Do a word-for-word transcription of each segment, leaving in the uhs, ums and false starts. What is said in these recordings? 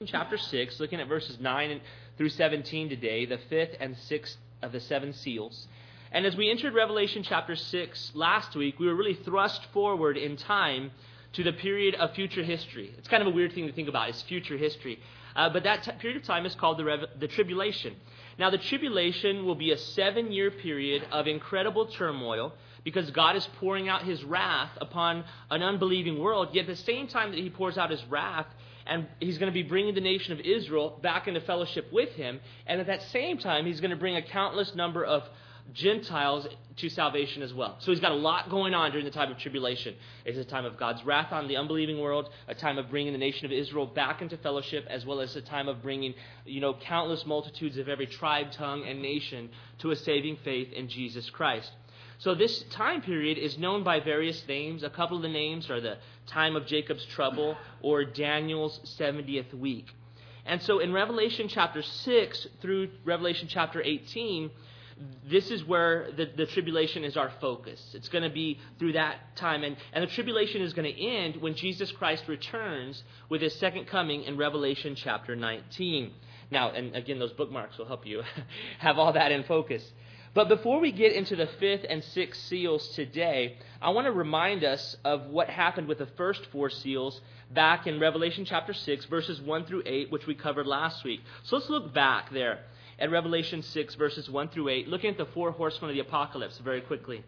Chapter six, looking at verses nine through seventeen today, the fifth and sixth of the seven seals. And as we entered Revelation chapter six last week, we were really thrust forward in time to the period of future history. It's kind of a weird thing to think about, is future history. Uh, but that t- period of time is called the, Rev- the tribulation. Now, the tribulation will be a seven-year period of incredible turmoil because God is pouring out his wrath upon an unbelieving world. Yet at the same time that he pours out his wrath, and he's going to be bringing the nation of Israel back into fellowship with him. And at that same time, he's going to bring a countless number of Gentiles to salvation as well. So he's got a lot going on during the time of tribulation. It's a time of God's wrath on the unbelieving world, a time of bringing the nation of Israel back into fellowship, as well as a time of bringing, you know, countless multitudes of every tribe, tongue, and nation to a saving faith in Jesus Christ. So this time period is known by various names. A couple of the names are the time of Jacob's trouble or Daniel's seventieth week. And so in Revelation chapter six through Revelation chapter eighteen, this is where the, the tribulation is our focus. It's going to be through that time. And, and the tribulation is going to end when Jesus Christ returns with his second coming in Revelation chapter nineteen. Now, and again, those bookmarks will help you have all that in focus. But before we get into the fifth and sixth seals today, I want to remind us of what happened with the first four seals back in Revelation chapter six, verses one through eight, which we covered last week. So let's look back there at Revelation six, verses one through eight, looking at the four horsemen of the apocalypse very quickly.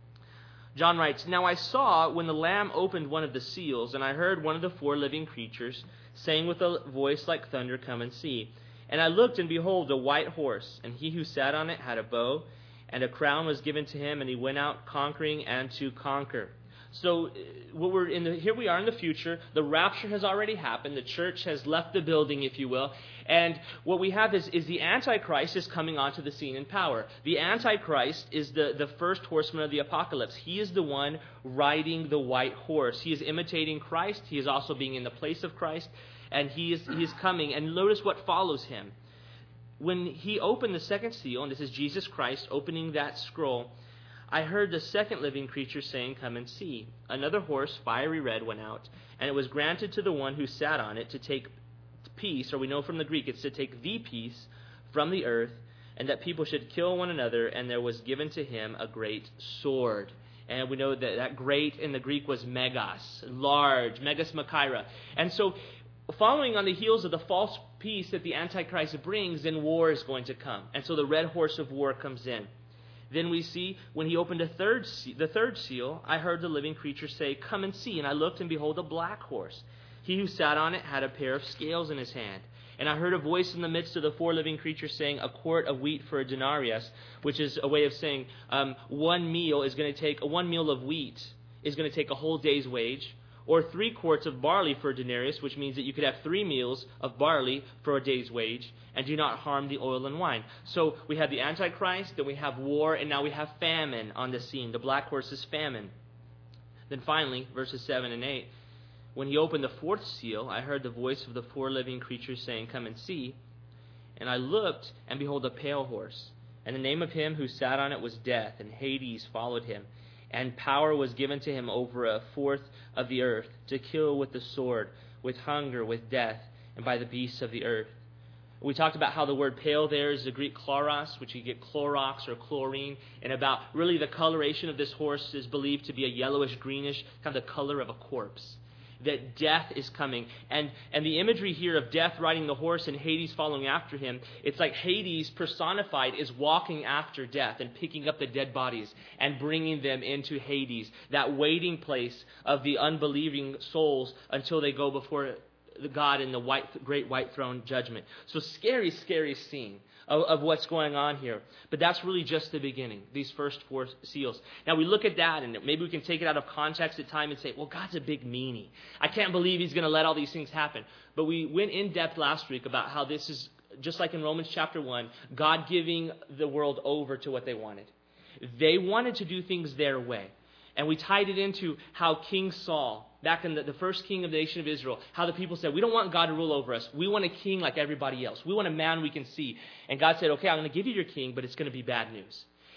John writes, "Now I saw when the Lamb opened one of the seals, and I heard one of the four living creatures saying with a voice like thunder, 'Come and see.' And I looked, and behold, a white horse, and he who sat on it had a bow, and a crown was given to him, and he went out conquering and to conquer." So what we're in the, here we are in the future. The rapture has already happened. The church has left the building, if you will. And what we have is, is the Antichrist is coming onto the scene in power. The Antichrist is the, the first horseman of the apocalypse. He is the one riding the white horse. He is imitating Christ. He is also being in the place of Christ. And he is, he is coming. And notice what follows him. When he opened the second seal, and this is Jesus Christ opening that scroll, I heard the second living creature saying, "Come and see." Another horse, fiery red, went out, and it was granted to the one who sat on it to take peace, or we know from the Greek it's to take the peace from the earth, and that people should kill one another, and there was given to him a great sword. And we know that that great in the Greek was megas, large, megas makaira. And so following on the heels of the false peace that the Antichrist brings, then war is going to come. And so the red horse of war comes in. Then we see, when he opened a third se- the third seal, I heard the living creature say, "Come and see." And I looked, and behold, a black horse. He who sat on it had a pair of scales in his hand. And I heard a voice in the midst of the four living creatures saying, "A quart of wheat for a denarius," which is a way of saying um, one meal is going to take, one meal of wheat is going to take a whole day's wage. Or three quarts of barley for a denarius, which means that you could have three meals of barley for a day's wage, and do not harm the oil and wine. So we have the Antichrist, then we have war, and now we have famine on the scene. The black horse is famine. Then finally, verses seven and eight, when he opened the fourth seal, I heard the voice of the four living creatures saying, "Come and see." And I looked, and behold, a pale horse. And the name of him who sat on it was Death, and Hades followed him. And power was given to him over a fourth of the earth, to kill with the sword, with hunger, with death, and by the beasts of the earth. We talked about how the word pale there is the Greek chloros, which you get Clorox or chlorine, and about really the coloration of this horse is believed to be a yellowish, greenish, kind of the color of a corpse. That death is coming. And and the imagery here of Death riding the horse and Hades following after him, it's like Hades personified is walking after death and picking up the dead bodies and bringing them into Hades, that waiting place of the unbelieving souls until they go before the God in the white, great white throne judgment. So scary, scary scene of, of what's going on here. But that's really just the beginning, these first four seals. Now we look at that, and maybe we can take it out of context at time and say, well, God's a big meanie. I can't believe he's going to let all these things happen. But we went in depth last week about how this is, just like in Romans chapter one, God giving the world over to what they wanted. They wanted to do things their way. And we tied it into how King Saul, back in the, the first king of the nation of Israel, how the people said, we don't want God to rule over us. We want a king like everybody else. We want a man we can see. And God said, okay, I'm going to give you your king, but it's going to be bad news.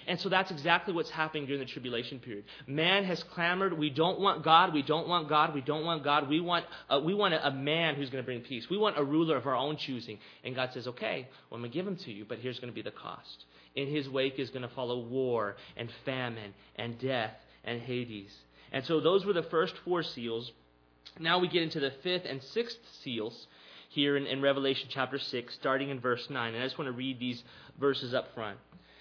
And so that's exactly what's happening during the tribulation period. Man has clamored, we don't want God, we don't want God, we don't want God. We want, uh, we want a, a man who's going to bring peace. We want a ruler of our own choosing. And God says, okay, well, I'm going to give him to you, but here's going to be the cost. In his wake is going to follow war and famine and death and Hades. And so those were the first four seals. Now we get into the fifth and sixth seals here in, in Revelation chapter six, starting in verse nine. And I just want to read these verses up front.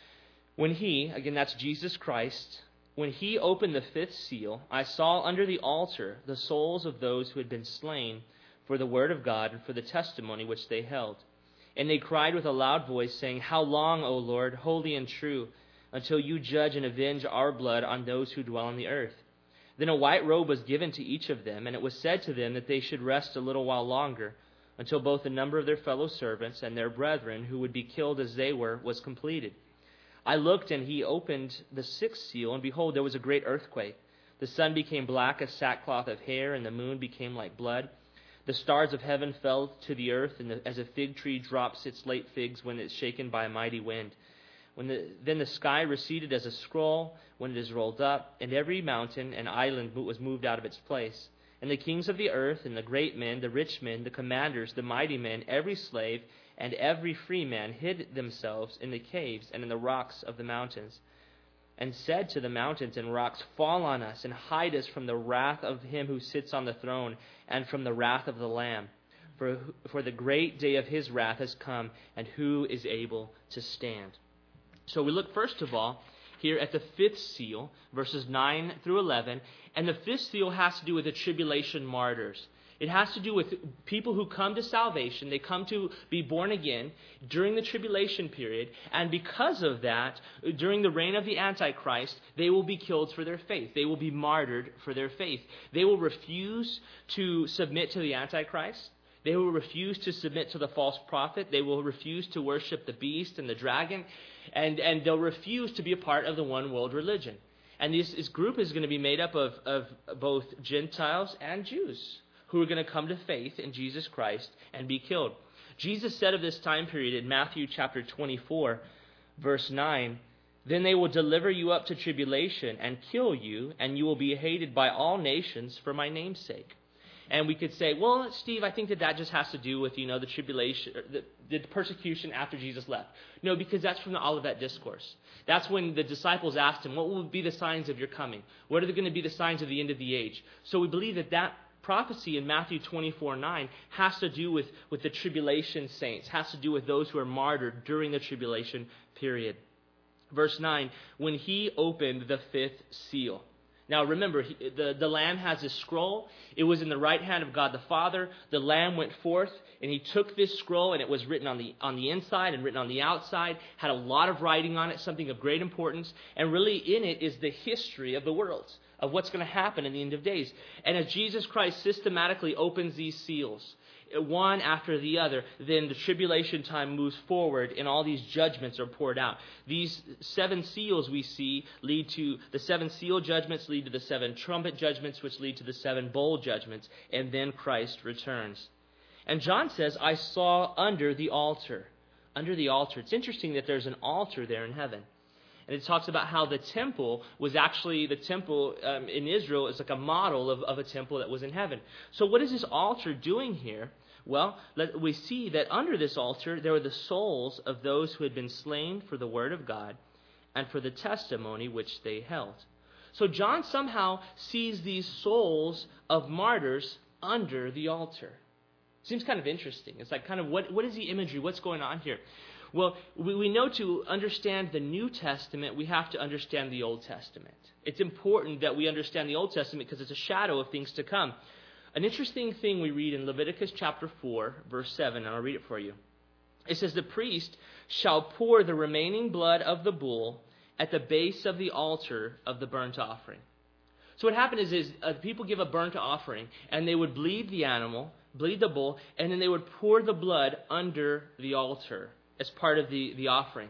When he, again that's Jesus Christ, when he opened the fifth seal, I saw under the altar the souls of those who had been slain for the word of God and for the testimony which they held. And they cried with a loud voice, saying, How long, O Lord, holy and true, until you judge and avenge our blood on those who dwell on the earth? Then a white robe was given to each of them, and it was said to them that they should rest a little while longer, until both the number of their fellow servants and their brethren, who would be killed as they were, was completed. I looked, and he opened the sixth seal, and behold, there was a great earthquake. The sun became black as sackcloth of hair, and the moon became like blood. The stars of heaven fell to the earth, and the, as a fig tree drops its late figs when it is shaken by a mighty wind. When the, then the sky receded as a scroll when it is rolled up, and every mountain and island was moved out of its place. And the kings of the earth, and the great men, the rich men, the commanders, the mighty men, every slave, and every free man hid themselves in the caves and in the rocks of the mountains, and said to the mountains and rocks, Fall on us, and hide us from the wrath of him who sits on the throne, and from the wrath of the Lamb. For, for the great day of his wrath has come, and who is able to stand? So we look first of all here at the fifth seal, verses nine through eleven, and the fifth seal has to do with the tribulation martyrs. It has to do with people who come to salvation. They come to be born again during the tribulation period. And because of that, during the reign of the Antichrist, they will be killed for their faith. They will be martyred for their faith. They will refuse to submit to the Antichrist. They will refuse to submit to the false prophet. They will refuse to worship the beast and the dragon. And, and they'll refuse to be a part of the one world religion. And this, this group is going to be made up of, of both Gentiles and Jews, who are going to come to faith in Jesus Christ and be killed. Jesus said of this time period in Matthew chapter twenty-four, verse nine, Then they will deliver you up to tribulation and kill you, and you will be hated by all nations for my name's sake. And we could say, well, Steve, I think that that just has to do with, you know, the tribulation, the, the persecution after Jesus left. No, because that's from the Olivet Discourse. That's when the disciples asked him, what will be the signs of your coming? What are going to be the signs of the end of the age? So we believe that that prophecy in Matthew twenty-four nine has to do with, with the tribulation saints, has to do with those who are martyred during the tribulation period. Verse nine, when he opened the fifth seal. Now remember, he, the, the Lamb has this scroll. It was in the right hand of God the Father. The Lamb went forth, and he took this scroll, and it was written on the on the inside and written on the outside, had a lot of writing on it, something of great importance. And really in it is the history of the world, of what's going to happen in the end of days. And as Jesus Christ systematically opens these seals, one after the other, then the tribulation time moves forward and all these judgments are poured out. These seven seals we see lead to, the seven seal judgments lead to the seven trumpet judgments, which lead to the seven bowl judgments, and then Christ returns. And John says, I saw under the altar. Under the altar. It's interesting that there's an altar there in heaven. And it talks about how the temple was actually, the temple um, in Israel is like a model of, of a temple that was in heaven. So what is this altar doing here? Well, let, we see that under this altar there were the souls of those who had been slain for the word of God and for the testimony which they held. So John somehow sees these souls of martyrs under the altar. Seems kind of interesting. It's like kind of what, what is the imagery? What's going on here? Well, we, we know to understand the New Testament, we have to understand the Old Testament. It's important that we understand the Old Testament because it's a shadow of things to come. An interesting thing we read in Leviticus chapter four, verse seven, and I'll read it for you. It says, the priest shall pour the remaining blood of the bull at the base of the altar of the burnt offering. So what happened is, is uh, people give a burnt offering, and they would bleed the animal, bleed the bull, and then they would pour the blood under the altar as part of the, the offering.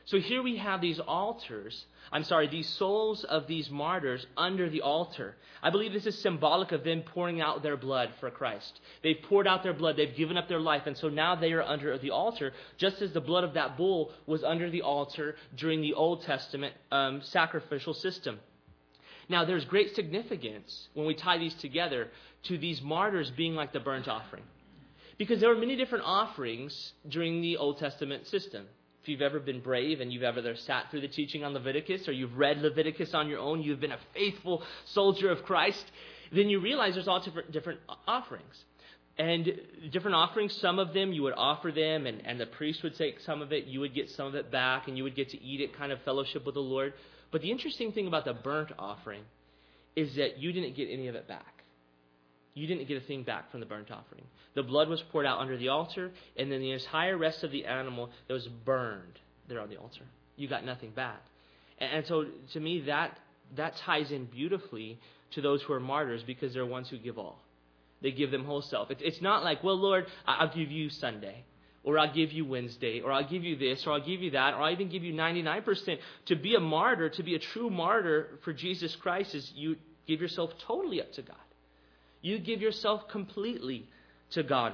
So here we have these altars, I'm sorry, these souls of these martyrs under the altar. I believe this is symbolic of them pouring out their blood for Christ. They've poured out their blood, they've given up their life, and so now they are under the altar, just as the blood of that bull was under the altar during the Old Testament um, sacrificial system. Now, there's great significance when we tie these together to these martyrs being like the burnt offering. Because there were many different offerings during the Old Testament system. If you've ever been brave and you've ever sat through the teaching on Leviticus, or you've read Leviticus on your own, you've been a faithful soldier of Christ, then you realize there's all different, different offerings. And different offerings, some of them you would offer them, and, and the priest would take some of it, you would get some of it back, and you would get to eat it, kind of fellowship with the Lord. But the interesting thing about the burnt offering is that you didn't get any of it back. You didn't get a thing back from the burnt offering. The blood was poured out under the altar, and then the entire rest of the animal that was burned there on the altar. You got nothing back. And, and so to me, that that ties in beautifully to those who are martyrs, because they're ones who give all. They give them whole self. It's, it's not like, well, Lord, I'll give you Sunday, or I'll give you Wednesday, or I'll give you this, or I'll give you that, or I'll even give you ninety-nine percent. To be a martyr, to be a true martyr for Jesus Christ, is you give yourself totally up to God. You give yourself completely to God.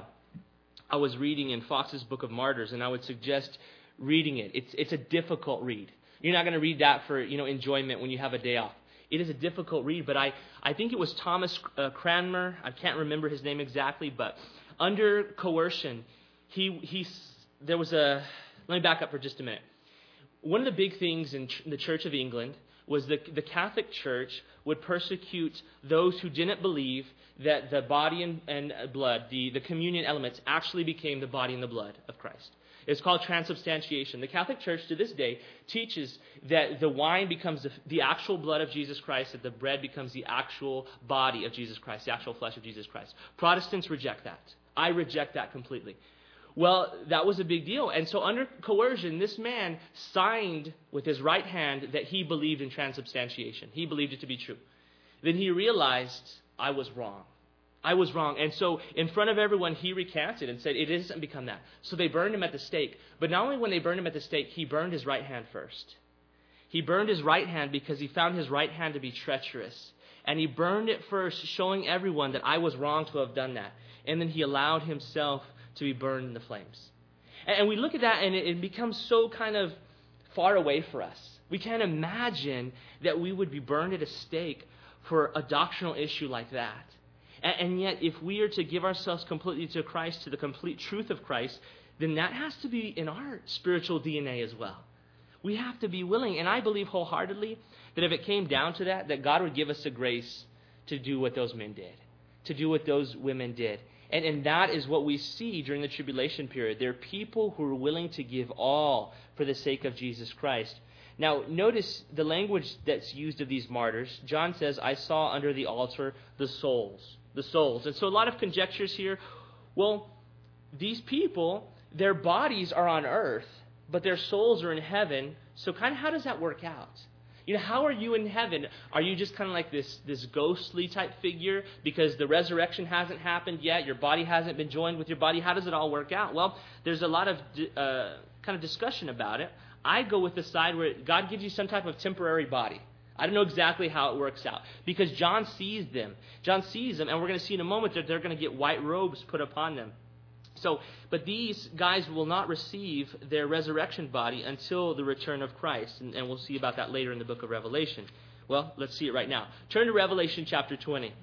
I was reading in Fox's Book of Martyrs, and I would suggest reading it. It's it's a difficult read. You're not going to read that for, you know, enjoyment when you have a day off. It is a difficult read, but I, I think it was Thomas uh, Cranmer. I can't remember his name exactly, but under coercion, he he there was a. Let me back up for just a minute. One of the big things in, ch- in the Church of England was the the Catholic Church would persecute those who didn't believe that the body and, and blood, the, the communion elements, actually became the body and the blood of Christ. It's called transubstantiation. The Catholic Church to this day teaches that the wine becomes the, the actual blood of Jesus Christ, that the bread becomes the actual body of Jesus Christ, the actual flesh of Jesus Christ. Protestants reject that. I reject that completely. Well, that was a big deal. And so under coercion, this man signed with his right hand that he believed in transubstantiation. He believed it to be true. Then he realized, I was wrong. I was wrong. And so in front of everyone, he recanted and said, it doesn't become that. So they burned him at the stake. But not only when they burned him at the stake, he burned his right hand first. He burned his right hand because he found his right hand to be treacherous. And he burned it first, showing everyone that I was wrong to have done that. And then he allowed himself to be burned in the flames. And we look at that and it becomes so kind of far away for us. We can't imagine that we would be burned at a stake for a doctrinal issue like that. And yet, if we are to give ourselves completely to Christ, to the complete truth of Christ, then that has to be in our spiritual D N A as well. We have to be willing, and I believe wholeheartedly that if it came down to that, that God would give us the grace to do what those men did, to do what those women did. And, and that is what we see during the tribulation period. There are people who are willing to give all for the sake of Jesus Christ. Now, notice the language that's used of these martyrs. John says, I saw under the altar the souls. The souls. And so a lot of conjectures here. Well, these people, their bodies are on earth, but their souls are in heaven. So kind of how does that work out? You know, how are you in heaven? Are you just kind of like this, this ghostly type figure because the resurrection hasn't happened yet? Your body hasn't been joined with your body. How does it all work out? Well, there's a lot of uh, kind of discussion about it. I go with the side where God gives you some type of temporary body. I don't know exactly how it works out because John sees them. John sees them, and we're going to see in a moment that they're going to get white robes put upon them. So, but these guys will not receive their resurrection body until the return of Christ, and, and we'll see about that later in the book of Revelation. Well, let's see it right now. Turn to Revelation chapter twenty.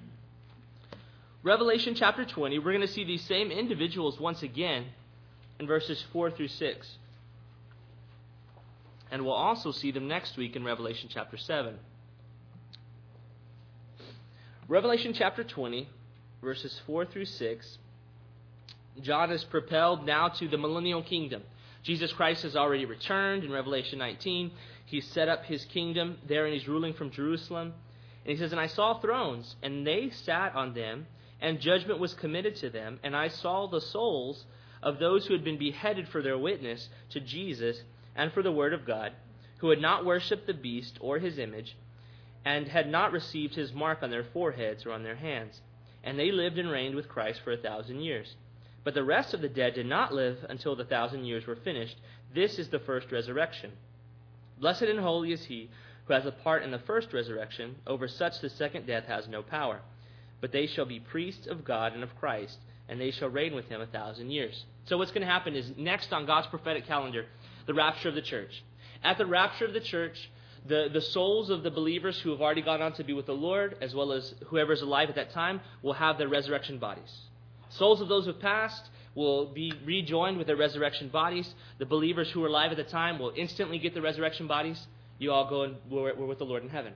Revelation chapter twenty, we're going to see these same individuals once again in verses four through six. And we'll also see them next week in Revelation chapter seven. Revelation chapter twenty, verses four through six. John is propelled now to the millennial kingdom. Jesus Christ has already returned in Revelation nineteen. He's set up his kingdom there and he's ruling from Jerusalem. And he says, and I saw thrones, and they sat on them, and judgment was committed to them. And I saw the souls of those who had been beheaded for their witness to Jesus and for the word of God, who had not worshipped the beast or his image, and had not received his mark on their foreheads or on their hands. And they lived and reigned with Christ for a thousand years. But the rest of the dead did not live until the thousand years were finished. This is the first resurrection. Blessed and holy is he who has a part in the first resurrection. Over such the second death has no power. But they shall be priests of God and of Christ, and they shall reign with him a thousand years. So what's going to happen is next on God's prophetic calendar, the rapture of the church. At the rapture of the church, the, the souls of the believers who have already gone on to be with the Lord, as well as whoever's alive at that time, will have their resurrection bodies. Souls of those who have passed will be rejoined with their resurrection bodies. The believers who were alive at the time will instantly get the resurrection bodies. You all go and we're, we're with the Lord in heaven.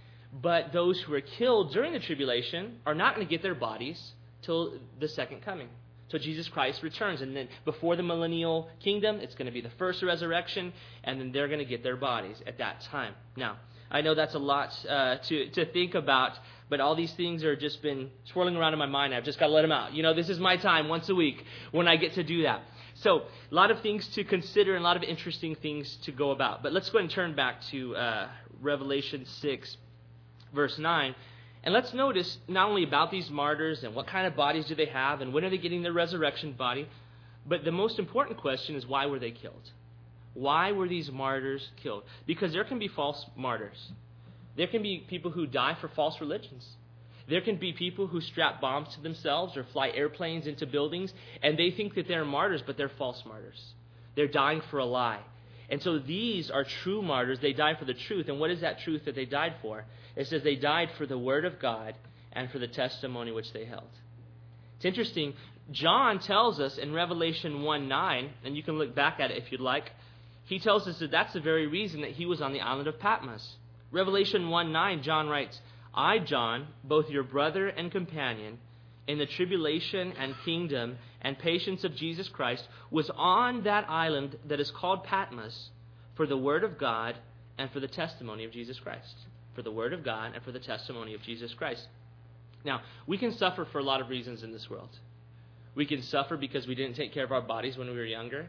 But those who are killed during the tribulation are not going to get their bodies till the second coming. So Jesus Christ returns. And then before the millennial kingdom, it's going to be the first resurrection, and then they're going to get their bodies at that time. Now, I know that's a lot uh, to, to think about, but all these things are just been swirling around in my mind. I've just got to let them out. You know, this is my time once a week when I get to do that. So a lot of things to consider and a lot of interesting things to go about. But let's go ahead and turn back to uh, Revelation six, verse nine. And let's notice not only about these martyrs and what kind of bodies do they have and when are they getting their resurrection body, but the most important question is, why were they killed? Why were these martyrs killed? Because there can be false martyrs. There can be people who die for false religions. There can be people who strap bombs to themselves or fly airplanes into buildings, and they think that they're martyrs, but they're false martyrs. They're dying for a lie. And so these are true martyrs. They died for the truth. And what is that truth that they died for? It says they died for the word of God and for the testimony which they held. It's interesting. John tells us in Revelation one nine, and you can look back at it if you'd like, he tells us that that's the very reason that he was on the island of Patmos. Revelation one nine, John writes, I, John, both your brother and companion, in the tribulation and kingdom and patience of Jesus Christ, was on that island that is called Patmos for the word of God and for the testimony of Jesus Christ. For the word of God and for the testimony of Jesus Christ. Now, we can suffer for a lot of reasons in this world. We can suffer because we didn't take care of our bodies when we were younger.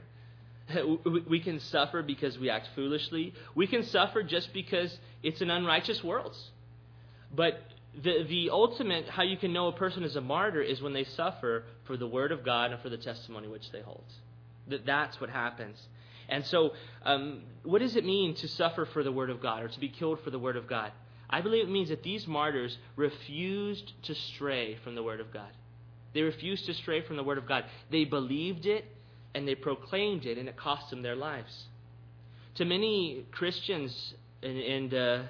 We can suffer because we act foolishly. We can suffer just because it's an unrighteous world. But the the ultimate, how you can know a person is a martyr, is when they suffer for the word of God and for the testimony which they hold. That That's what happens. And so, um, what does it mean to suffer for the word of God or to be killed for the word of God? I believe it means that these martyrs refused to stray from the word of God. They refused to stray from the word of God. They believed it and they proclaimed it, and it cost them their lives. To many Christians in, in, uh,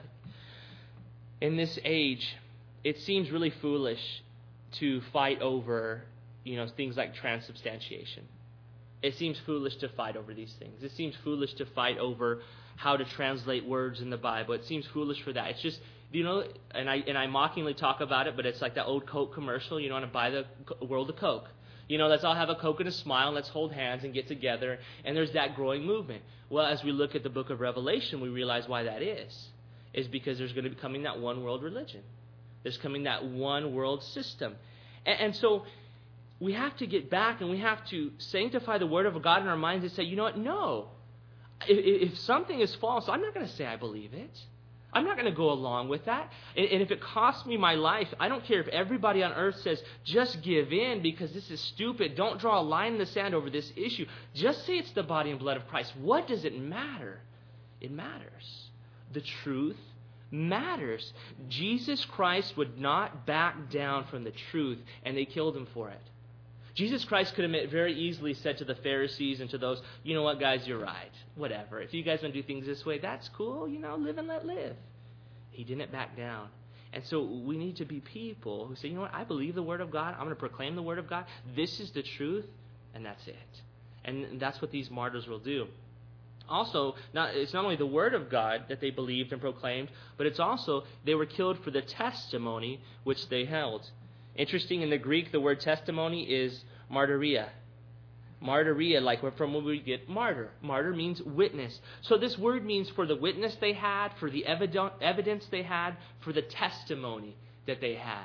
in this age, it seems really foolish to fight over, you know, things like transubstantiation. It seems foolish to fight over these things. It seems foolish to fight over how to translate words in the Bible. It seems foolish for that. It's just, you know, and I and I mockingly talk about it, but it's like that old Coke commercial. You know, want to buy the world of Coke. You know, let's all have a Coke and a smile, and let's hold hands and get together. And there's that growing movement. Well, as we look at the book of Revelation, we realize why that is. Is because there's going to be coming that one world religion. There's coming that one world system. And, and so we have to get back and we have to sanctify the word of God in our minds and say, you know what, no. If, if something is false, I'm not going to say I believe it. I'm not going to go along with that. And, and if it costs me my life, I don't care if everybody on earth says, just give in because this is stupid. Don't draw a line in the sand over this issue. Just say it's the body and blood of Christ. What does it matter? It matters. The truth matters. Jesus Christ would not back down from the truth, and they killed him for it. Jesus Christ could have very easily said to the Pharisees and to those, you know what, guys, you're right. Whatever. If you guys want to do things this way, that's cool. You know, live and let live. He didn't back down. And so we need to be people who say, you know what, I believe the Word of God. I'm going to proclaim the Word of God. This is the truth, and that's it. And that's what these martyrs will do. Also, not, it's not only the Word of God that they believed and proclaimed, but it's also they were killed for the testimony which they held. Interesting, in the Greek, the word testimony is martyria. Martyria, like from where we get martyr. Martyr means witness. So this word means for the witness they had, for the evidence they had, for the testimony that they had.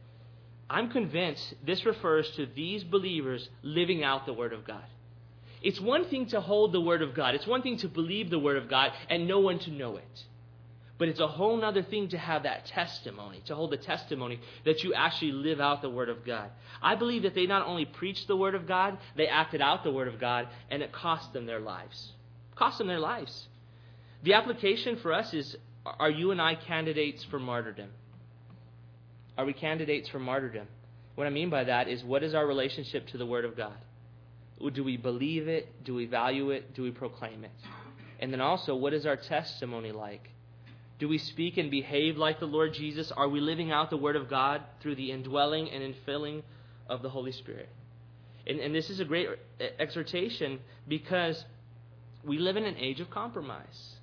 I'm convinced this refers to these believers living out the Word of God. It's one thing to hold the Word of God. It's one thing to believe the Word of God and no one to know it. But it's a whole other thing to have that testimony, to hold the testimony that you actually live out the Word of God. I believe that they not only preached the Word of God, they acted out the Word of God, and it cost them their lives. It cost them their lives. The application for us is, are you and I candidates for martyrdom? Are we candidates for martyrdom? What I mean by that is, what is our relationship to the Word of God? Do we believe it? Do we value it? Do we proclaim it? And then also, what is our testimony like? Do we speak and behave like the Lord Jesus? Are we living out the Word of God through the indwelling and infilling of the Holy Spirit? And, and this is a great exhortation because we live in an age of compromise.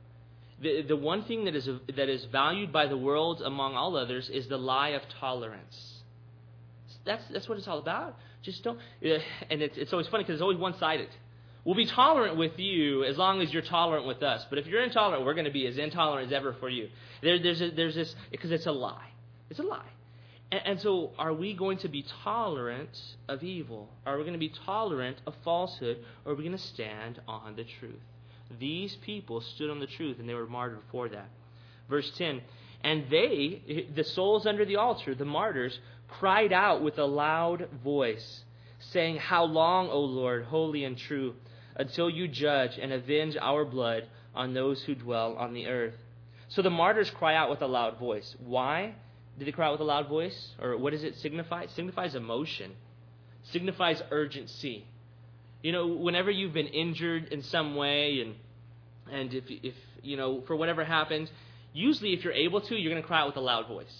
The, the one thing that is, that is valued by the world among all others is the lie of tolerance. That's, that's what it's all about. Just don't, and it's, it's always funny because it's always one-sided. We'll be tolerant with you as long as you're tolerant with us. But if you're intolerant, we're going to be as intolerant as ever for you. There, there's, a, there's this, because it's a lie. It's a lie. And, and so are we going to be tolerant of evil? Are we going to be tolerant of falsehood? Or are we going to stand on the truth? These people stood on the truth and they were martyred for that. Verse ten, and they, the souls under the altar, the martyrs, cried out with a loud voice, saying, how long, O Lord, holy and true, until you judge and avenge our blood on those who dwell on the earth? So the martyrs cry out with a loud voice. Why did they cry out with a loud voice? Or what does it signify? It signifies emotion. It signifies urgency. You know, whenever you've been injured in some way, and and if, if you know, for whatever happens, usually if you're able to, you're going to cry out with a loud voice.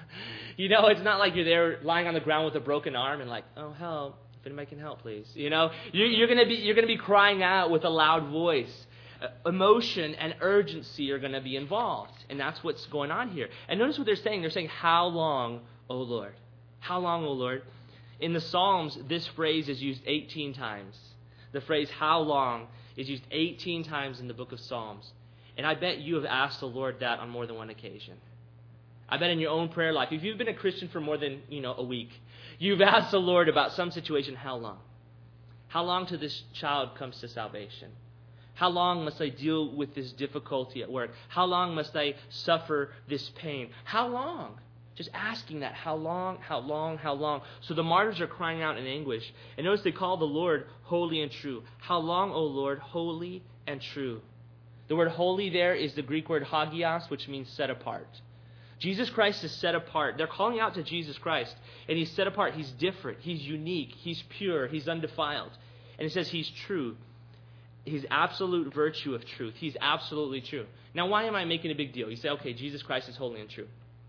You know, it's not like you're there lying on the ground with a broken arm and like, oh, help. If anybody can help, please. You know, you're, you're going to be you're going to be crying out with a loud voice. Uh, emotion and urgency are going to be involved, and that's what's going on here. And notice what they're saying. They're saying, how long, O Lord? How long, O Lord? In the Psalms, this phrase is used eighteen times. The phrase, how long, is used eighteen times in the book of Psalms. And I bet you have asked the Lord that on more than one occasion. I bet in your own prayer life, if you've been a Christian for more than, you know, a week, you've asked the Lord about some situation, how long? How long till this child comes to salvation? How long must I deal with this difficulty at work? How long must I suffer this pain? How long? Just asking that, how long, how long, how long? So the martyrs are crying out in anguish. And notice they call the Lord holy and true. How long, O Lord, holy and true? The word holy there is the Greek word hagios, which means set apart. Jesus Christ is set apart. They're calling out to Jesus Christ, and he's set apart. He's different. He's unique. He's pure. He's undefiled. And it says he's true. His absolute virtue of truth. He's absolutely true. Now, why am I making a big deal? You say, okay, Jesus Christ is holy and true.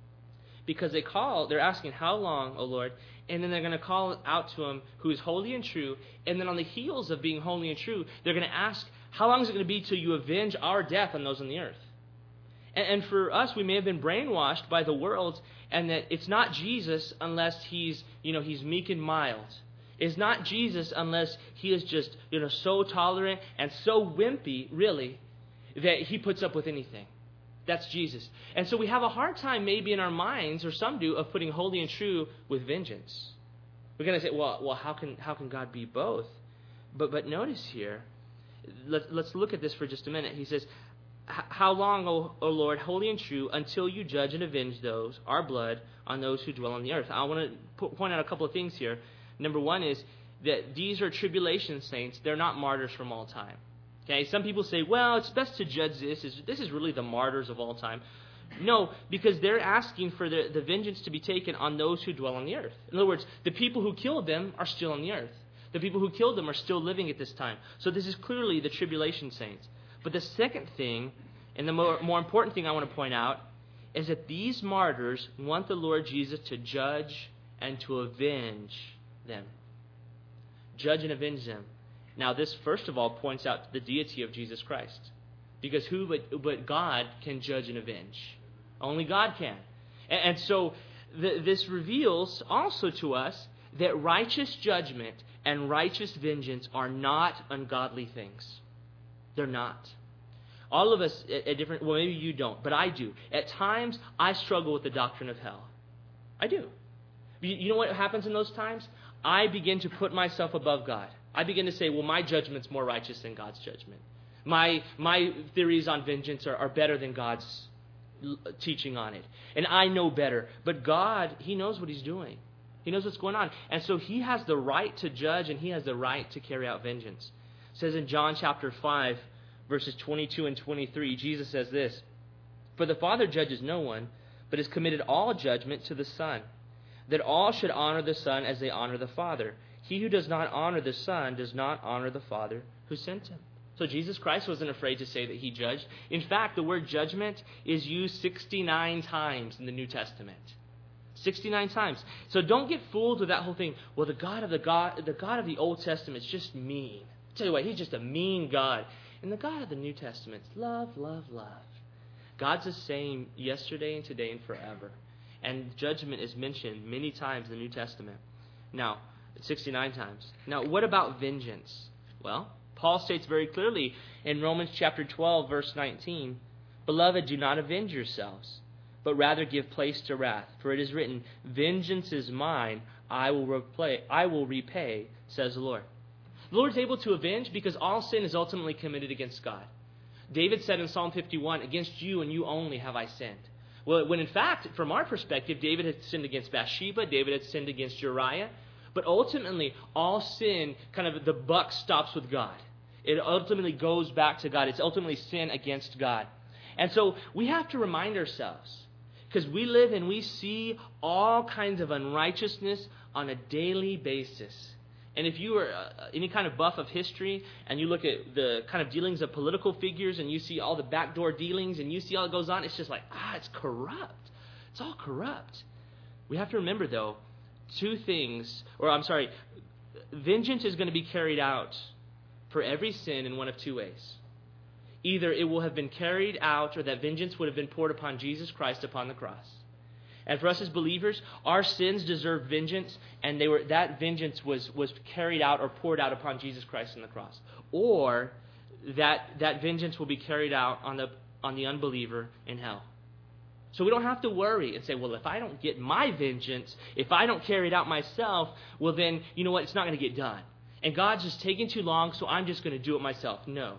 Because they call, they're asking, how long, O Lord? And then they're going to call out to him who is holy and true. And then on the heels of being holy and true, they're going to ask, how long is it going to be till you avenge our death on those on the earth? And, and for us, we may have been brainwashed by the world, and that it's not Jesus unless he's, you know, he's meek and mild. It's not Jesus unless he is just, you know, so tolerant and so wimpy, really, that he puts up with anything. That's Jesus. And so we have a hard time maybe in our minds, or some do, of putting holy and true with vengeance. We're going to say, well, well, how can how can God be both? But but notice here, let, let's look at this for just a minute. He says, how long, O, o Lord, holy and true, until you judge and avenge those, our blood, on those who dwell on the earth? I want to point out a couple of things here. Number one is that these are tribulation saints. They're not martyrs from all time. Okay, some people say, well, it's best to judge this. This is really the martyrs of all time. No, because they're asking for the, the vengeance to be taken on those who dwell on the earth. In other words, the people who killed them are still on the earth. The people who killed them are still living at this time. So this is clearly the tribulation saints. But the second thing, and the more, more important thing I want to point out, is that these martyrs want the Lord Jesus to judge and to avenge them. Judge and avenge them. Now, this, first of all, points out the deity of Jesus Christ. Because who but, but God can judge and avenge? Only God can. And, and so the, this reveals also to us that righteous judgment and righteous vengeance are not ungodly things. They're not. All of us at, at different, well, maybe you don't, but I do. At times, I struggle with the doctrine of hell. I do. You, you know what happens in those times? I begin to put myself above God. I begin to say, well, my judgment's more righteous than God's judgment. My my theories on vengeance are, are better than God's l- teaching on it. And I know better. But God, he knows what he's doing. He knows what's going on. And so he has the right to judge, and he has the right to carry out vengeance. It says in John chapter five, verses twenty-two and twenty-three, Jesus says this, "For the Father judges no one, but has committed all judgment to the Son, that all should honor the Son as they honor the Father. He who does not honor the Son does not honor the Father who sent him." So Jesus Christ wasn't afraid to say that he judged. In fact, the word judgment is used sixty-nine times in the New Testament. sixty-nine times. So don't get fooled with that whole thing. Well, the God of the God, the God of the Old Testament is just mean. I'll tell you what, he's just a mean God. And the God of the New Testament is love, love, love. God's the same yesterday and today and forever. And judgment is mentioned many times in the New Testament. Now, sixty-nine times. Now, what about vengeance? Well, Paul states very clearly in Romans chapter twelve, verse nineteen, "Beloved, do not avenge yourselves, but rather give place to wrath. For it is written, 'Vengeance is mine, I will repay, I will repay, says the Lord.'" The Lord is able to avenge because all sin is ultimately committed against God. David said in Psalm fifty-one, "Against you and you only have I sinned." Well, when in fact, from our perspective, David had sinned against Bathsheba, David had sinned against Uriah. But ultimately, all sin, kind of the buck stops with God. It ultimately goes back to God. It's ultimately sin against God. And so we have to remind ourselves, because we live and we see all kinds of unrighteousness on a daily basis. And if you are uh, any kind of buff of history and you look at the kind of dealings of political figures and you see all the backdoor dealings and you see all that goes on, it's just like, ah, it's corrupt. It's all corrupt. We have to remember, though, two things, or I'm sorry, vengeance is going to be carried out for every sin in one of two ways. Either it will have been carried out or that vengeance would have been poured upon Jesus Christ upon the cross. And for us as believers, our sins deserve vengeance, and they were that vengeance was, was carried out or poured out upon Jesus Christ on the cross. Or that that vengeance will be carried out on the on the unbeliever in hell. So we don't have to worry and say, well, if I don't get my vengeance, if I don't carry it out myself, well then, you know what, it's not going to get done. And God's just taking too long, so I'm just going to do it myself. No.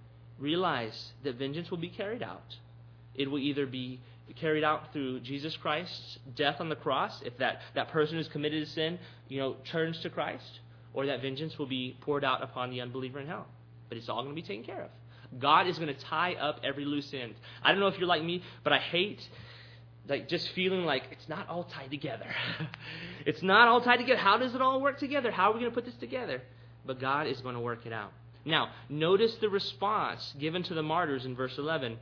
Realize that vengeance will be carried out. It will either be carried out through Jesus Christ's death on the cross, if that, that person who's committed a sin, you know, turns to Christ, or that vengeance will be poured out upon the unbeliever in hell. But it's all going to be taken care of. God is going to tie up every loose end. I don't know if you're like me, but I hate like just feeling like it's not all tied together. It's not all tied together. How does it all work together? How are we going to put this together? But God is going to work it out. Now, notice the response given to the martyrs in verse eleven.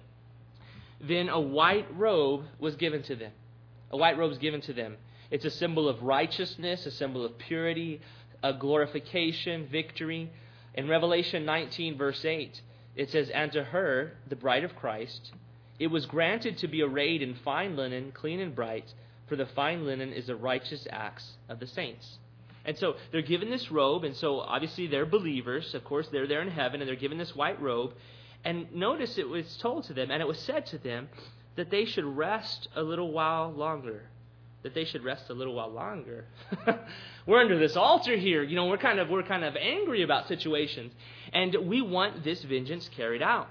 Then a white robe was given to them. A white robe is given to them. It's a symbol of righteousness, a symbol of purity, a glorification, victory. In Revelation nineteen, verse eight, it says, "And to her, the bride of Christ, it was granted to be arrayed in fine linen, clean and bright, for the fine linen is the righteous acts of the saints." And so they're given this robe, and so obviously they're believers. Of course, they're there in heaven, and they're given this white robe. And notice it was told to them, and it was said to them, that they should rest a little while longer. That they should rest a little while longer. We're under this altar here. You know, we're kind of we're kind of angry about situations, and we want this vengeance carried out.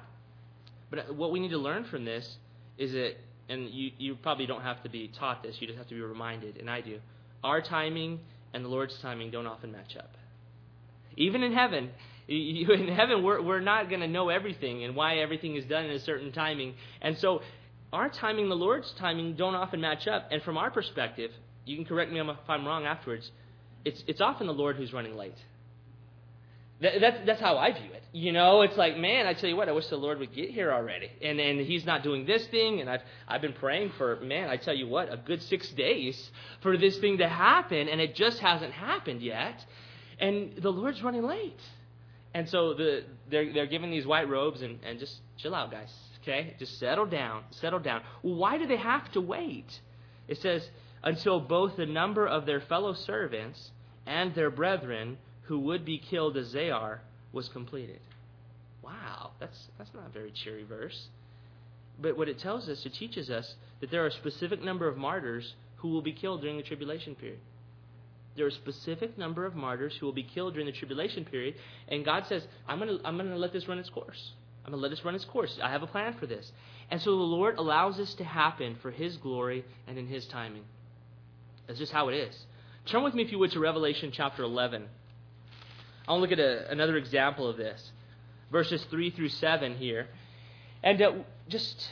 But what we need to learn from this is that, and you, you probably don't have to be taught this, you just have to be reminded, and I do. Our timing and the Lord's timing don't often match up. Even in heaven, you, in heaven we're, we're not going to know everything and why everything is done in a certain timing. And so our timing and the Lord's timing don't often match up. And from our perspective, you can correct me if I'm wrong afterwards, it's it's often the Lord who's running late. That, that's, that's how I view it. You know, it's like, man, I tell you what, I wish the Lord would get here already. And and he's not doing this thing. And I've, I've been praying for, man, I tell you what, a good six days for this thing to happen. And it just hasn't happened yet. And the Lord's running late. And so the they're, they're given these white robes and, and just chill out, guys. Okay? Just settle down. Settle down. Well, why do they have to wait? It says, until both the number of their fellow servants and their brethren who would be killed as they are, was completed. Wow, that's that's not a very cheery verse. But what it tells us, it teaches us that there are a specific number of martyrs who will be killed during the tribulation period. There are a specific number of martyrs who will be killed during the tribulation period, and God says, I'm going to I'm going to let this run its course. I'm going to let this run its course. I have a plan for this. And so the Lord allows this to happen for His glory and in His timing. That's just how it is. Turn with me, if you would, to Revelation chapter eleven. I want to look at a, another example of this. verses three through seven here. And uh, just,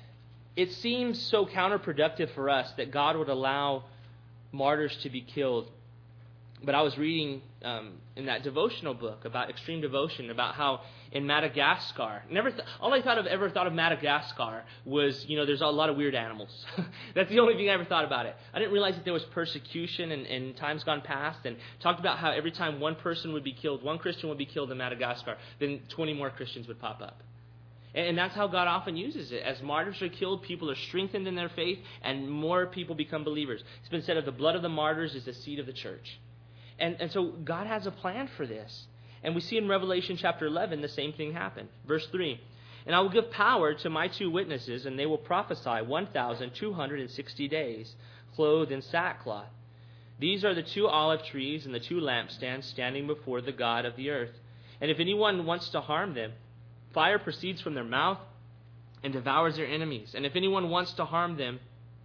it seems so counterproductive for us that God would allow martyrs to be killed. But I was reading um, in that devotional book about extreme devotion, about how in Madagascar, never th- all I thought of ever thought of Madagascar was, you know, there's a lot of weird animals. That's the only thing I ever thought about it. I didn't realize that there was persecution in, in times gone past, and talked about how every time one person would be killed, one Christian would be killed in Madagascar, then twenty more Christians would pop up. And, and that's how God often uses it. As martyrs are killed, people are strengthened in their faith, and more people become believers. It's been said of the blood of the martyrs is the seed of the church. And, and so God has a plan for this. And we see in Revelation chapter eleven the same thing happen. Verse three, and I will give power to my two witnesses, and they will prophesy one thousand two hundred sixty days, clothed in sackcloth. These are the two olive trees and the two lampstands standing before the God of the earth. And if anyone wants to harm them, fire proceeds from their mouth and devours their enemies. And if anyone wants to harm them,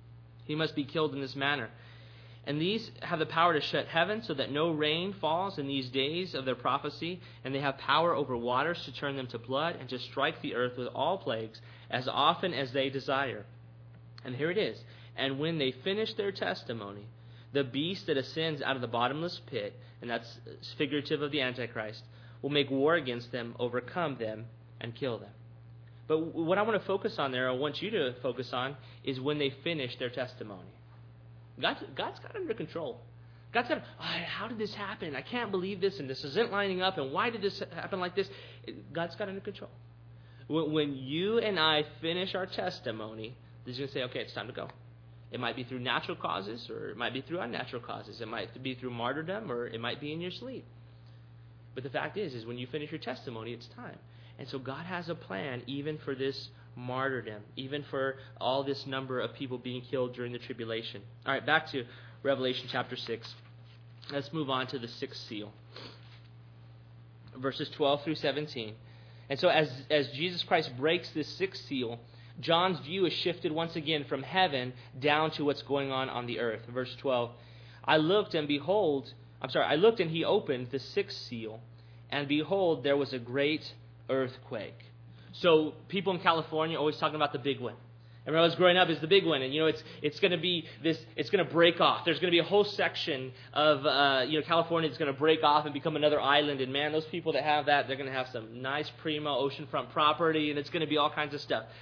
he must be killed in this manner. And these have the power to shut heaven so that no rain falls in these days of their prophecy. And they have power over waters to turn them to blood and to strike the earth with all plagues as often as they desire. And here it is. And when they finish their testimony, the beast that ascends out of the bottomless pit, and that's figurative of the Antichrist, will make war against them, overcome them, and kill them. But what I want to focus on there, I want you to focus on, is when they finish their testimony. God's, God's got it under control. God's got, oh, how did this happen? I can't believe this, and this isn't lining up, and why did this happen like this? God's got it under control. When, when you and I finish our testimony, He's going to say, okay, it's time to go. It might be through natural causes, or it might be through unnatural causes. It might be through martyrdom, or it might be in your sleep. But the fact is, is when you finish your testimony, it's time. And so God has a plan even for this martyrdom, even for all this number of people being killed during the tribulation. All right, back to Revelation chapter six. Let's move on to the sixth seal. Verses twelve through seventeen. And so as, as Jesus Christ breaks this sixth seal, John's view is shifted once again from heaven down to what's going on on the earth. Verse twelve. I looked and behold, I'm sorry, I looked and he opened the sixth seal, and behold, there was a great earthquake. So people in California are always talking about the big one. And when I was growing up, it's the big one, and you know it's it's going to be this. It's going to break off. There's going to be a whole section of uh, you know California that's going to break off and become another island. And man, those people that have that, they're going to have some nice primo oceanfront property, and it's going to be all kinds of stuff.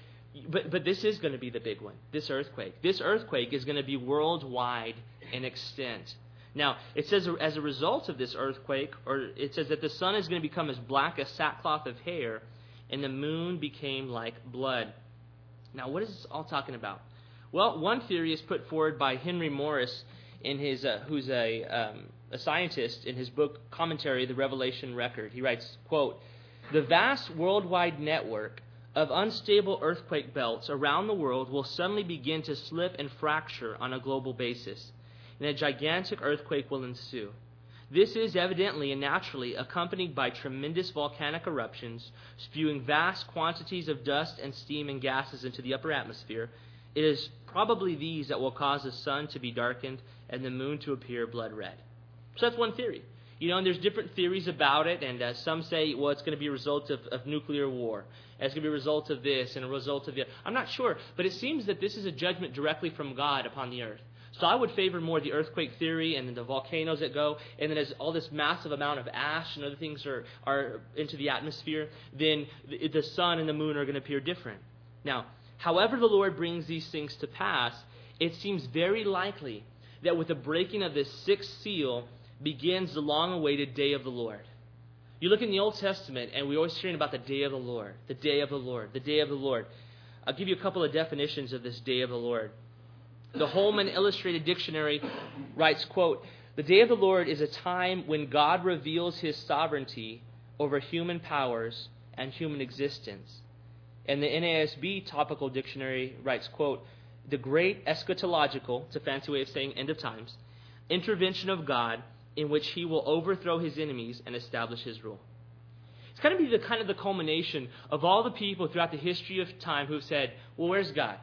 But but this is going to be the big one. This earthquake. This earthquake is going to be worldwide in extent. Now, it says as a result of this earthquake, or it says that the sun is going to become as black as sackcloth of hair, and the moon became like blood. Now, what is this all talking about? Well, one theory is put forward by Henry Morris, in his, uh, who's a, um, a scientist, in his book Commentary, The Revelation Record. He writes, quote, the vast worldwide network of unstable earthquake belts around the world will suddenly begin to slip and fracture on a global basis, and a gigantic earthquake will ensue. This is evidently and naturally accompanied by tremendous volcanic eruptions, spewing vast quantities of dust and steam and gases into the upper atmosphere. It is probably these that will cause the sun to be darkened and the moon to appear blood red. So that's one theory. You know, and there's different theories about it, and uh, some say, well, it's going to be a result of, of nuclear war. And it's going to be a result of this and a result of the other. I'm not sure, but it seems that this is a judgment directly from God upon the earth. So I would favor more the earthquake theory and then the volcanoes that go, and then as all this massive amount of ash and other things are, are into the atmosphere, then the, the sun and the moon are going to appear different. Now, however the Lord brings these things to pass, it seems very likely that with the breaking of this sixth seal begins the long-awaited day of the Lord. You look in the Old Testament, and we always hearing about the day of the Lord, the day of the Lord, the day of the Lord. I'll give you a couple of definitions of this day of the Lord. The Holman Illustrated Dictionary writes, quote, the day of the Lord is a time when God reveals his sovereignty over human powers and human existence. And the N A S B Topical Dictionary writes, quote, the great eschatological, it's a fancy way of saying end of times, intervention of God in which he will overthrow his enemies and establish his rule. It's going to be the kind of the culmination of all the people throughout the history of time who have said, well, where's God?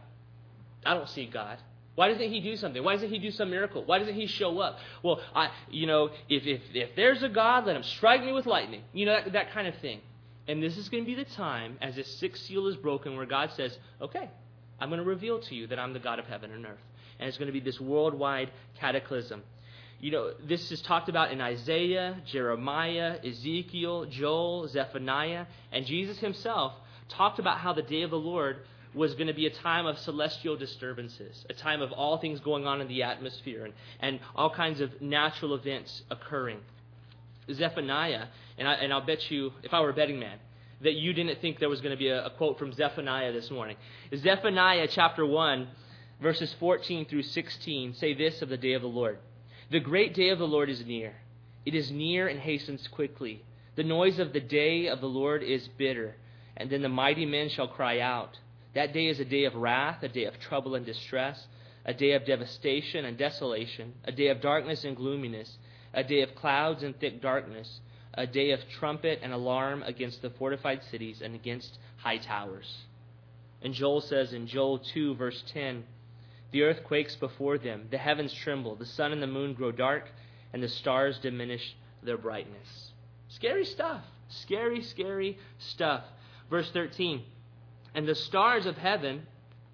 I don't see God. Why doesn't he do something? Why doesn't he do some miracle? Why doesn't he show up? Well, I, you know, if, if, if there's a God, let him strike me with lightning. You know, that, that kind of thing. And this is going to be the time, as this sixth seal is broken, where God says, okay, I'm going to reveal to you that I'm the God of heaven and earth. And it's going to be this worldwide cataclysm. You know, this is talked about in Isaiah, Jeremiah, Ezekiel, Joel, Zephaniah, and Jesus himself talked about how the day of the Lord was going to be a time of celestial disturbances, a time of all things going on in the atmosphere and, and all kinds of natural events occurring. Zephaniah, and, I, and I'll bet you, if I were a betting man, that you didn't think there was going to be a, a quote from Zephaniah this morning. Zephaniah chapter one, verses fourteen through sixteen say this of the day of the Lord. The great day of the Lord is near. It is near and hastens quickly. The noise of the day of the Lord is bitter, and then the mighty men shall cry out. That day is a day of wrath, a day of trouble and distress, a day of devastation and desolation, a day of darkness and gloominess, a day of clouds and thick darkness, a day of trumpet and alarm against the fortified cities and against high towers. And Joel says in Joel two, verse ten, the earth quakes before them, the heavens tremble, the sun and the moon grow dark, and the stars diminish their brightness. Scary stuff. Scary, scary stuff. Verse thirteen, and the stars of heaven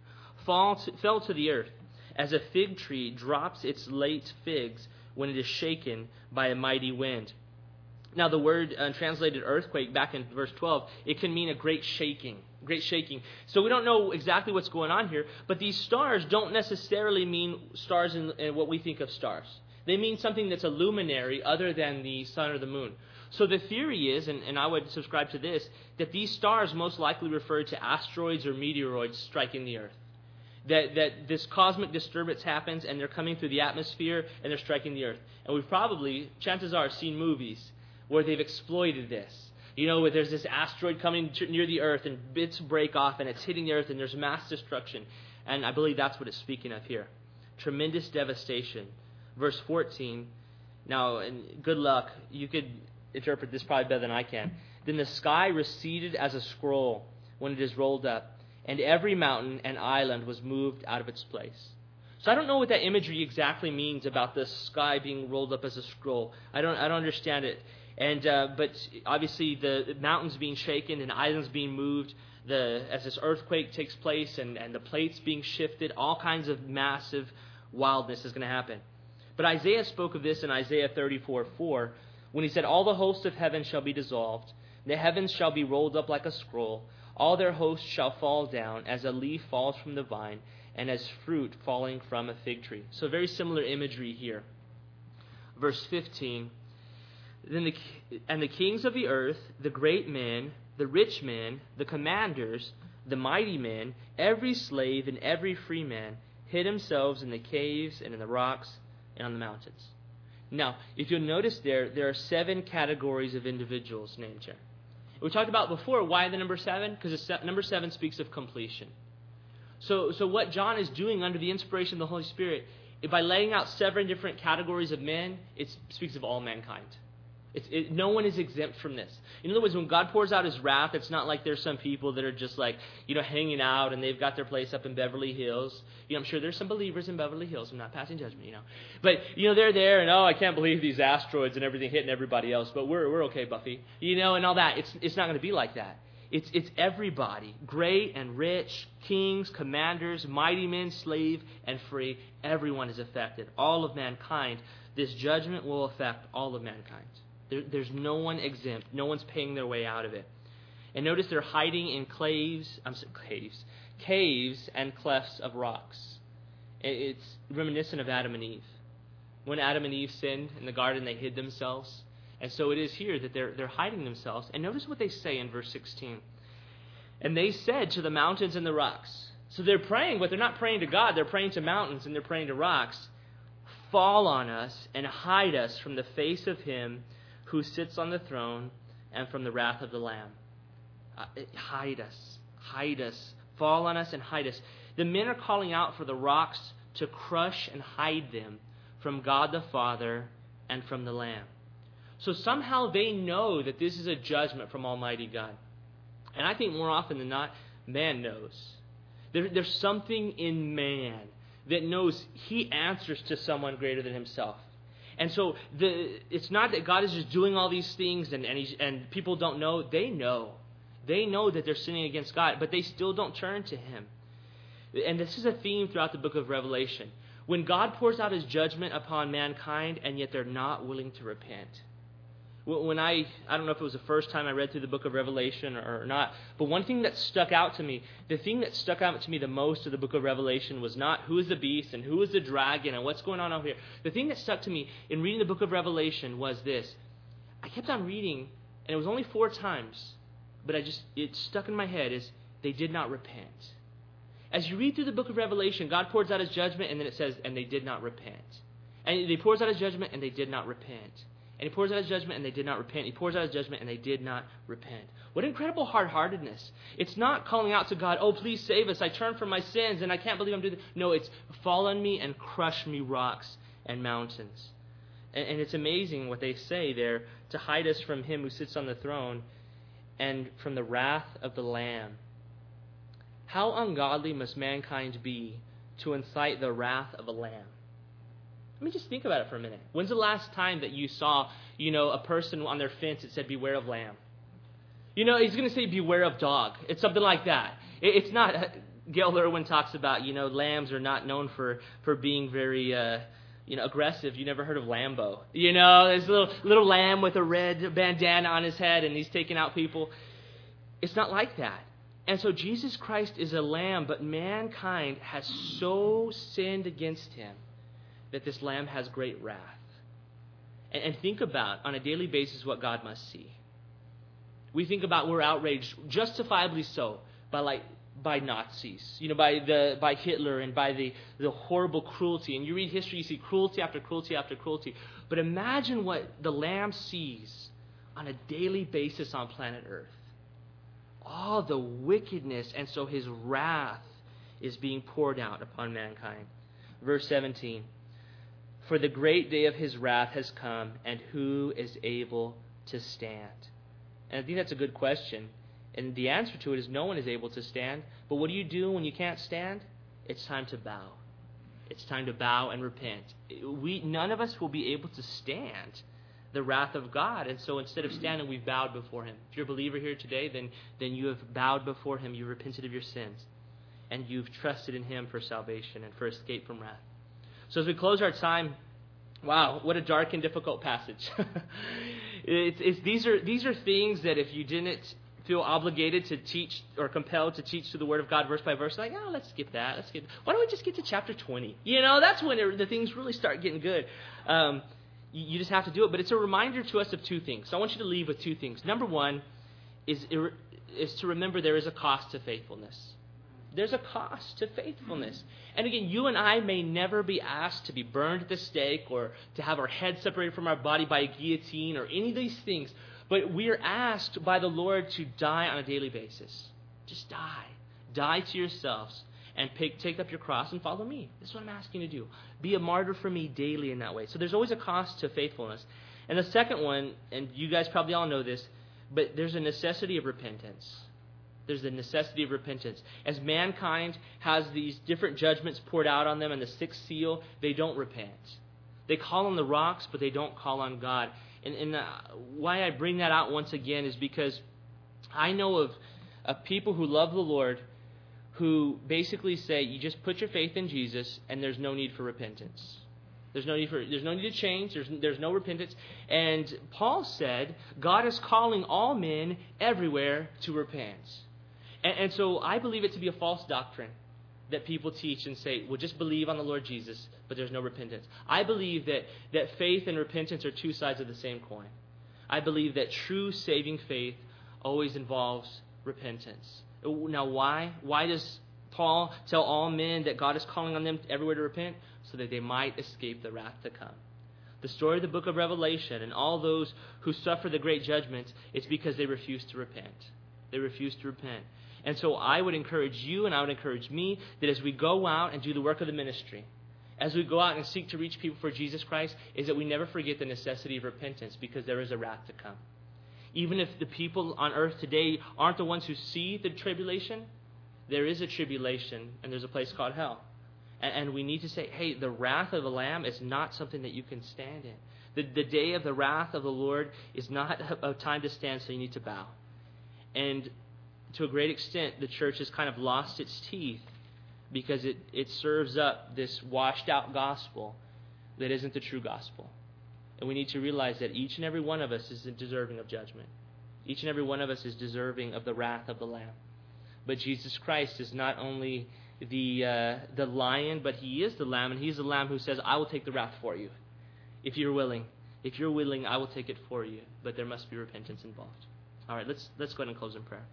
fall to, fell to the earth, as a fig tree drops its late figs when it is shaken by a mighty wind. Now, the word uh, translated earthquake back in verse twelve, it can mean a great shaking, great shaking. So we don't know exactly what's going on here, but these stars don't necessarily mean stars in, in what we think of stars. They mean something that's a luminary other than the sun or the moon. So the theory is, and, and I would subscribe to this, that these stars most likely refer to asteroids or meteoroids striking the earth. That, that this cosmic disturbance happens and they're coming through the atmosphere and they're striking the earth. And we've probably, chances are, seen movies where they've exploited this. You know, where there's this asteroid coming near the earth and bits break off and it's hitting the earth and there's mass destruction. And I believe that's what it's speaking of here. Tremendous devastation. Verse fourteen, now, and good luck, you could interpret this probably better than I can. Then the sky receded as a scroll when it is rolled up, and every mountain and island was moved out of its place. So I don't know what that imagery exactly means about the sky being rolled up as a scroll. I don't I don't understand it. And uh, but obviously the mountains being shaken and islands being moved, the as this earthquake takes place and, and the plates being shifted, all kinds of massive wildness is going to happen. But Isaiah spoke of this in Isaiah thirty-four four when he said, all the hosts of heaven shall be dissolved, the heavens shall be rolled up like a scroll, all their hosts shall fall down as a leaf falls from the vine, and as fruit falling from a fig tree. So very similar imagery here. Verse fifteen, then the, and the kings of the earth, the great men, the rich men, the commanders, the mighty men, every slave and every free man, hid themselves in the caves and in the rocks and on the mountains. Now, if you'll notice there, there are seven categories of individuals named here. We talked about before, why the number seven? Because number seven speaks of completion. So, so what John is doing under the inspiration of the Holy Spirit, by laying out seven different categories of men, it speaks of all mankind. It's, it, no one is exempt from this. In other words, when God pours out his wrath, it's not like there's some people that are just like, you know, hanging out and they've got their place up in Beverly Hills. You know, I'm sure there's some believers in Beverly Hills. I'm not passing judgment, you know. But, you know, they're there and, oh, I can't believe these asteroids and everything hitting everybody else, but we're we're okay, Buffy. You know, and all that. It's it's not going to be like that. It's it's everybody, great and rich, kings, commanders, mighty men, slave and free. Everyone is affected. All of mankind. This judgment will affect all of mankind. There, there's no one exempt. No one's paying their way out of it. And notice they're hiding in caves, I'm sorry, caves, caves and clefts of rocks. It's reminiscent of Adam and Eve. When Adam and Eve sinned in the garden, they hid themselves. And so it is here that they're they're hiding themselves. And notice what they say in verse sixteen. And they said to the mountains and the rocks. So they're praying, but they're not praying to God. They're praying to mountains and they're praying to rocks. Fall on us and hide us from the face of him who sits on the throne and from the wrath of the Lamb. Uh, hide us. Hide us. Fall on us and hide us. The men are calling out for the rocks to crush and hide them from God the Father and from the Lamb. So somehow they know that this is a judgment from Almighty God. And I think more often than not, man knows. There, there's something in man that knows he answers to someone greater than himself. And so the, it's not that God is just doing all these things and, and, he's, and people don't know. They know. They know that they're sinning against God, but they still don't turn to Him. And this is a theme throughout the book of Revelation. When God pours out His judgment upon mankind, and yet they're not willing to repent. When I, I don't know if it was the first time I read through the book of Revelation or, or not, but one thing that stuck out to me, the thing that stuck out to me the most of the book of Revelation was not who is the beast and who is the dragon and what's going on out here. The thing that stuck to me in reading the book of Revelation was this. I kept on reading, and it was only four times, but I just, it stuck in my head, is they did not repent. As you read through the book of Revelation, God pours out His judgment, and then it says, and they did not repent. And He pours out His judgment, and they did not repent. And He pours out His judgment, and they did not repent. He pours out His judgment, and they did not repent. What incredible hard-heartedness. It's not calling out to God, oh, please save us. I turn from my sins, and I can't believe I'm doing this. No, it's fall on me and crush me, rocks and mountains. And, and it's amazing what they say there, to hide us from Him who sits on the throne and from the wrath of the Lamb. How ungodly must mankind be to incite the wrath of a lamb? I mean, just think about it for a minute. When's the last time that you saw, you know, a person on their fence that said, beware of lamb? You know, he's going to say, beware of dog. It's something like that. It, it's not, Gail Irwin talks about, you know, lambs are not known for, for being very, uh, you know, aggressive. You never heard of Lambo. You know, there's a little, little lamb with a red bandana on his head and he's taking out people. It's not like that. And so Jesus Christ is a lamb, but mankind has so sinned against Him that this lamb has great wrath. And, and think about, on a daily basis, what God must see. We think about we're outraged, justifiably so, by like by Nazis, you know, by the by Hitler and by the, the horrible cruelty. And you read history, you see cruelty after cruelty after cruelty. But imagine what the lamb sees on a daily basis on planet Earth. All the wickedness, and so His wrath is being poured out upon mankind. Verse seventeen, for the great day of His wrath has come, and who is able to stand? And I think that's a good question. And the answer to it is no one is able to stand. But what do you do when you can't stand? It's time to bow. It's time to bow and repent. We, none of us will be able to stand the wrath of God. And so instead of standing, we've bowed before Him. If you're a believer here today, then, then you have bowed before Him. You've repented of your sins. And you've trusted in Him for salvation and for escape from wrath. So as we close our time, wow, what a dark and difficult passage. it's, it's, these are these are things that if you didn't feel obligated to teach or compelled to teach through the Word of God verse by verse, like, oh, let's skip that. Let's skip. Why don't we just get to chapter twenty? You know, that's when it, the things really start getting good. Um, you, you just have to do it. But it's a reminder to us of two things. So I want you to leave with two things. Number one is is to remember there is a cost to faithfulness. There's a cost to faithfulness. And again, you and I may never be asked to be burned at the stake or to have our head separated from our body by a guillotine or any of these things. But we are asked by the Lord to die on a daily basis. Just die. Die to yourselves and pick, take up your cross and follow me. This is what I'm asking you to do. Be a martyr for me daily in that way. So there's always a cost to faithfulness. And the second one, and you guys probably all know this, but there's a necessity of repentance. There's the necessity of repentance. As mankind has these different judgments poured out on them in the sixth seal, they don't repent. They call on the rocks, but they don't call on God. And, and uh, why I bring that out once again is because I know of, of people who love the Lord who basically say, you just put your faith in Jesus and there's no need for repentance. There's no need for there's no need to change. There's there's no repentance. And Paul said, God is calling all men everywhere to repent. And, and so I believe it to be a false doctrine that people teach and say, well, just believe on the Lord Jesus, but there's no repentance. I believe that, that faith and repentance are two sides of the same coin. I believe that true saving faith always involves repentance. Now, why? Why does Paul tell all men that God is calling on them everywhere to repent? So that they might escape the wrath to come. The story of the book of Revelation and all those who suffer the great judgments, it's because they refuse to repent. They refuse to repent. And so I would encourage you and I would encourage me that as we go out and do the work of the ministry, as we go out and seek to reach people for Jesus Christ, is that we never forget the necessity of repentance because there is a wrath to come. Even if the people on earth today aren't the ones who see the tribulation, there is a tribulation and there's a place called hell. And, and we need to say, hey, the wrath of the Lamb is not something that you can stand in. The, the day of the wrath of the Lord is not a, a time to stand, so you need to bow. And to a great extent, the church has kind of lost its teeth because it, it serves up this washed-out gospel that isn't the true gospel. And we need to realize that each and every one of us is deserving of judgment. Each and every one of us is deserving of the wrath of the Lamb. But Jesus Christ is not only the uh, the lion, but he is the lamb, and he's the lamb who says, I will take the wrath for you. If you're willing. If you're willing, I will take it for you. But there must be repentance involved. All right, let's let's go ahead and close in prayer.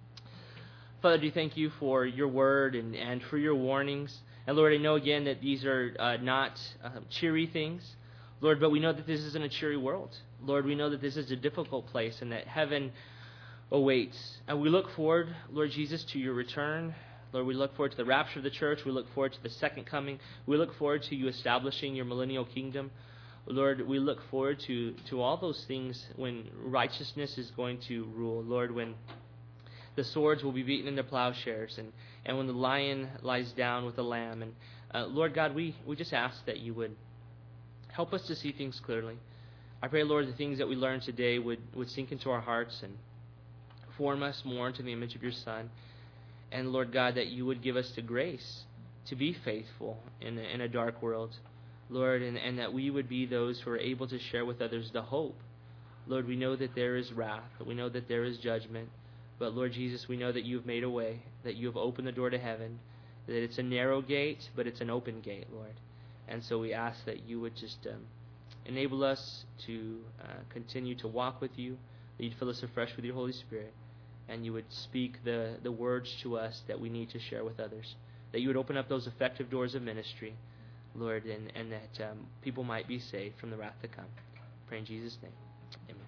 Father, do thank you for your word and, and for your warnings. And Lord, I know again that these are uh, not uh, cheery things. Lord, but we know that this isn't a cheery world. Lord, we know that this is a difficult place and that heaven awaits. And we look forward, Lord Jesus, to your return. Lord, we look forward to the rapture of the church. We look forward to the second coming. We look forward to you establishing your millennial kingdom. Lord, we look forward to, to all those things when righteousness is going to rule. Lord, when the swords will be beaten into plowshares and, and when the lion lies down with the lamb. And uh, Lord God, we, we just ask that you would help us to see things clearly. I pray, Lord, the things that we learned today would, would sink into our hearts and form us more into the image of your Son. And Lord God, that you would give us the grace to be faithful in a, in a dark world, Lord, and, and that we would be those who are able to share with others the hope. Lord, we know that there is wrath, we know that there is judgment, but Lord Jesus, we know that you have made a way, that you have opened the door to heaven, that it's a narrow gate, but it's an open gate, Lord. And so we ask that you would just um, enable us to uh, continue to walk with you, that you'd fill us afresh with your Holy Spirit, and you would speak the, the words to us that we need to share with others, that you would open up those effective doors of ministry, Lord, and, and that um, people might be saved from the wrath to come. I pray in Jesus' name. Amen.